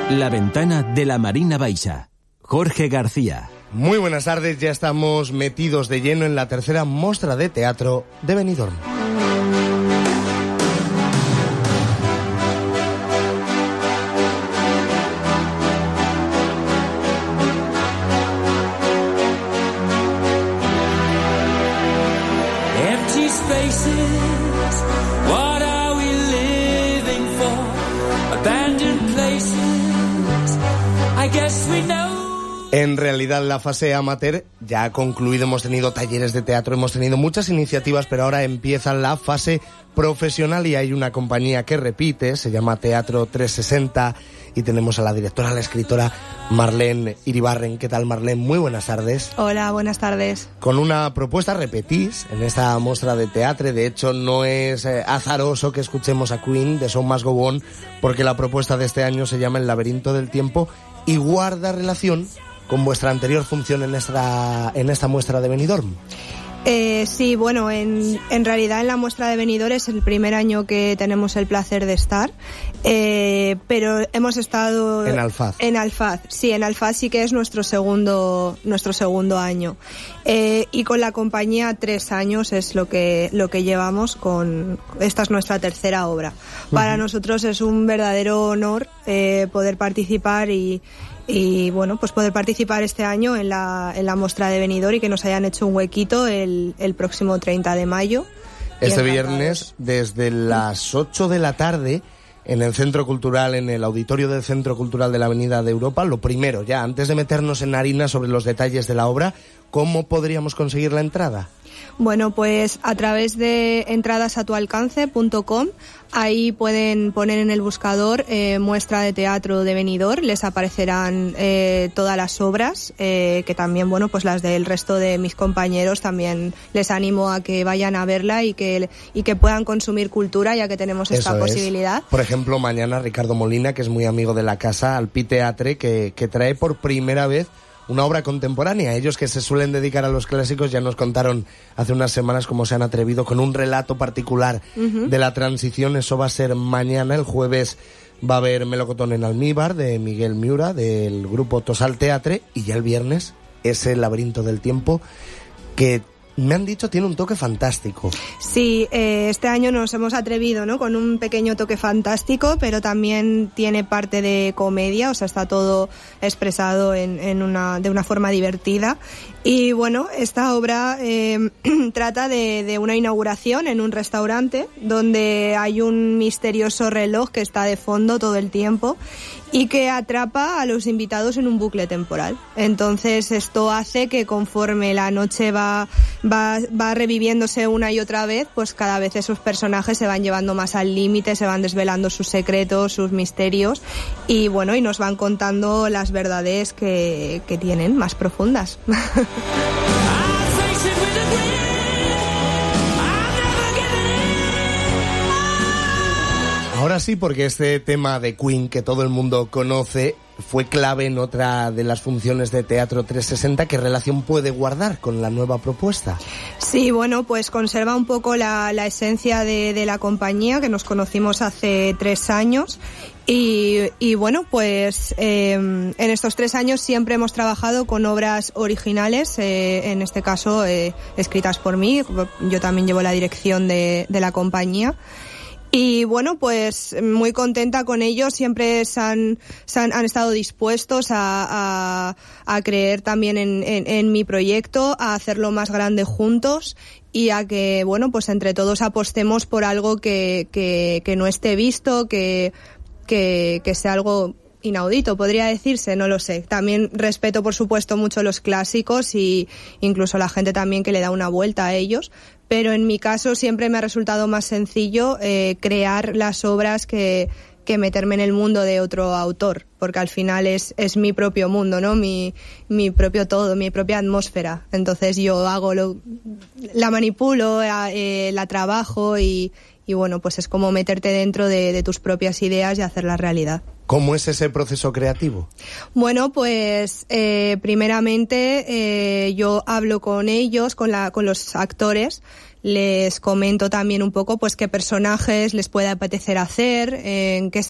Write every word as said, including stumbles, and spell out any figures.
La ventana de la Marina Baixa. Jorge García. Muy buenas tardes, ya estamos metidos de lleno en la tercera mostra de teatro de Benidorm. Empty spaces, what are we living for? Abandoned places, I guess we know. En realidad la fase amateur ya ha concluido, hemos tenido talleres de teatro, hemos tenido muchas iniciativas, pero ahora empieza la fase profesional y hay una compañía que repite, se llama Teatro trescientos sesenta y tenemos a la directora, a la escritora Marlene Iribarren. ¿Qué tal, Marlene? Muy buenas tardes. Hola, buenas tardes. Con una propuesta, repetís en esta muestra de teatro, de hecho no es eh, azaroso que escuchemos a Queen de Show Must Go On, porque la propuesta de este año se llama El laberinto del tiempo y guarda relación con vuestra anterior función en esta, en esta muestra de Benidorm. Eh, sí, bueno, en, en realidad en la muestra de Benidorm es el primer año que tenemos el placer de estar, eh, pero hemos estado... En Alfaz. En Alfaz, sí, en Alfaz sí que es nuestro segundo, nuestro segundo año. Eh, y con la compañía tres años es lo que, lo que llevamos con... Esta es nuestra tercera obra. Para uh-huh. nosotros es un verdadero honor eh, poder participar y... Y bueno, pues poder participar este año en la, en la muestra de Benidorm y que nos hayan hecho un huequito el, el próximo treinta de mayo. Este viernes, desde las ocho de la tarde, en el Centro Cultural, en el auditorio del Centro Cultural de la Avenida de Europa. Lo primero, ya, antes de meternos en harina sobre los detalles de la obra, ¿cómo podríamos conseguir la entrada? Bueno, pues a través de entradas a tu alcance punto com, ahí pueden poner en el buscador eh, muestra de teatro de Benidorm, les aparecerán eh, todas las obras, eh, que también, bueno, pues las del resto de mis compañeros también les animo a que vayan a verla y que, y que puedan consumir cultura, ya que tenemos esta Eso posibilidad. Es. Por ejemplo, mañana Ricardo Molina, que es muy amigo de la casa, Alpi Teatre, que, que trae por primera vez una obra contemporánea. Ellos que se suelen dedicar a los clásicos ya nos contaron hace unas semanas cómo se han atrevido con un relato particular uh-huh. de la transición. Eso va a ser mañana. El jueves va a haber Melocotón en almíbar de Miguel Miura del grupo Tosal Teatre y ya el viernes ese laberinto del tiempo que me han dicho tiene un toque fantástico. Sí, eh, este año nos hemos atrevido, ¿no? Con un pequeño toque fantástico, pero también tiene parte de comedia, o sea, está todo expresado en, en una, de una forma divertida. Y bueno, esta obra eh, trata de, de una inauguración en un restaurante donde hay un misterioso reloj que está de fondo todo el tiempo y que atrapa a los invitados en un bucle temporal. Entonces esto hace que conforme la noche va, va, va reviviéndose una y otra vez, pues cada vez esos personajes se van llevando más al límite, se van desvelando sus secretos, sus misterios y bueno, y nos van contando las verdades que, que tienen más profundas. Ahora sí, porque este tema de Queen que todo el mundo conoce fue clave en otra de las funciones de Teatro trescientos sesenta. ¿Qué relación puede guardar con la nueva propuesta? Sí, bueno, pues conserva un poco la, la esencia de, de la compañía, que nos conocimos hace tres años. Y, y bueno, pues eh, en estos tres años siempre hemos trabajado con obras originales, eh, en este caso eh, escritas por mí. Yo también llevo la dirección de, de la compañía. Y bueno, pues muy contenta con ellos, siempre se han, se han, han estado dispuestos a, a, a creer también en, en, en mi proyecto, a hacerlo más grande juntos y a que, bueno, pues entre todos apostemos por algo que, que, que no esté visto, que, que, que sea algo inaudito, podría decirse, no lo sé. También respeto, por supuesto, mucho los clásicos y incluso la gente también que le da una vuelta a ellos, pero en mi caso siempre me ha resultado más sencillo eh, crear las obras que, que meterme en el mundo de otro autor, porque al final es, es mi propio mundo, ¿no? Mi, mi propio todo, mi propia atmósfera. Entonces yo hago lo, la manipulo, eh, la trabajo y, y bueno, pues es como meterte dentro de, de tus propias ideas y hacerlas realidad. ¿Cómo es ese proceso creativo? Bueno, pues eh, primeramente eh, yo hablo con ellos, con, la, con los actores, les comento también un poco pues qué personajes les puede apetecer hacer, en qué,